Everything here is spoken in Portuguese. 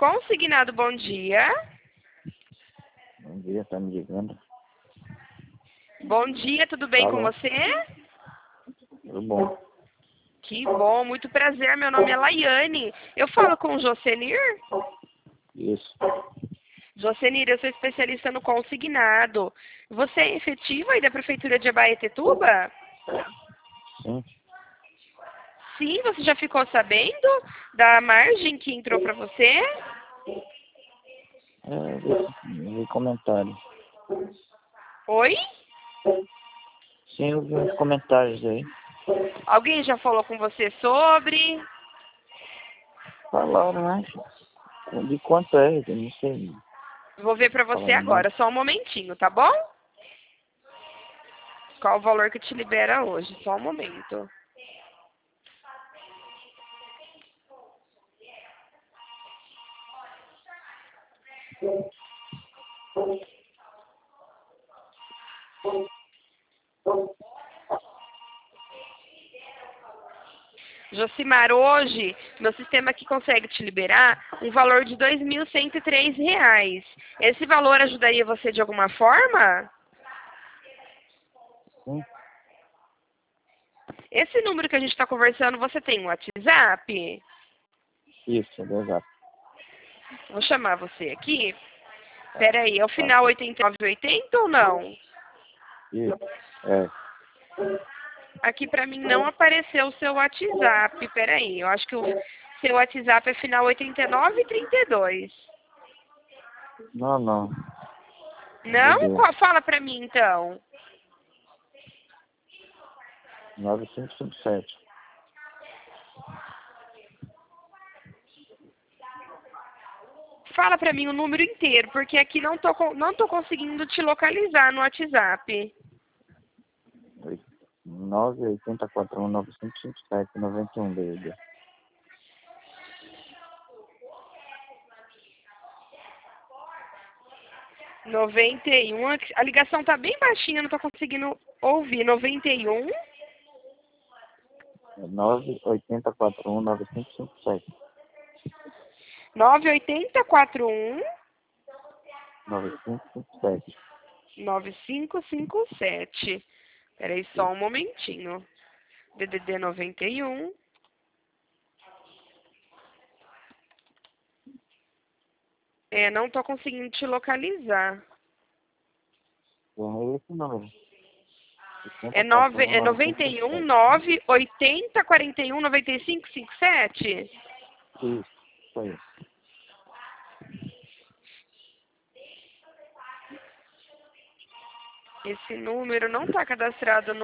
Consignado, bom dia. Bom dia, tá me ligando? Bom dia, tudo bem com Alô? você? Tudo bom? Que bom, muito prazer. Meu nome é Laiane. Eu falo com o Jocenir? Isso. Jocenir, eu sou especialista no consignado. Você é efetivo aí da Prefeitura de Abaetetuba? Sim. Sim, você já ficou sabendo da margem que entrou para você? Vi comentários. Oi? Sim, eu vi uns comentários aí. Alguém já falou com você sobre? Falaram, mas de quanto é, eu não sei. Vou ver para você Falaram nada. agora, só um momentinho, tá bom? Qual o valor que te libera hoje? Só um momento. Josimar, hoje, meu sistema aqui consegue te liberar um valor de R$ 2.103. Esse valor ajudaria você de alguma forma? Sim, Esse número que a gente está conversando, você tem um WhatsApp? isso, é exato. Vou chamar você aqui. Espera aí, é o final 8980 ou não? Isso, é. Aqui para mim não apareceu o seu WhatsApp. Espera aí, eu acho que o seu WhatsApp é final 8932. Não, não. Não? Mudou. Fala para mim então. 9557. Fala pra mim o número inteiro, porque aqui não tô conseguindo te localizar no WhatsApp. 98041955791 BD. Noventa e um. A ligação tá bem baixinha, não tô conseguindo ouvir. 91 980419557. 98041 9557. 9557. Peraí só um momentinho. DDD 91. Não tô conseguindo te localizar. É esse número. É 91 980 41 95 57? Isso, foi isso. Esse número não está cadastrado no